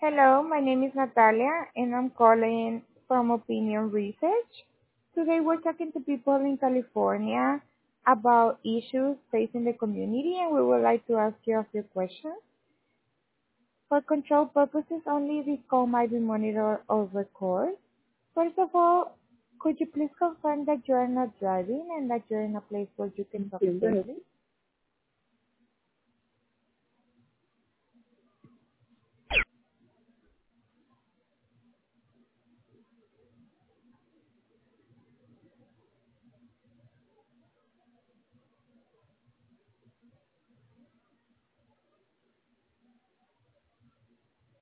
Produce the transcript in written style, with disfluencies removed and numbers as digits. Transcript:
Hello, my name is Natalia and I'm calling from Opinion Research. Today we're talking to people in California about issues facing the community and we would like to ask you a few questions. For control purposes only, this call might be monitored or recorded. First of all, could you please confirm that you are not driving and that you're in a place where you can talk Entiendo. safely?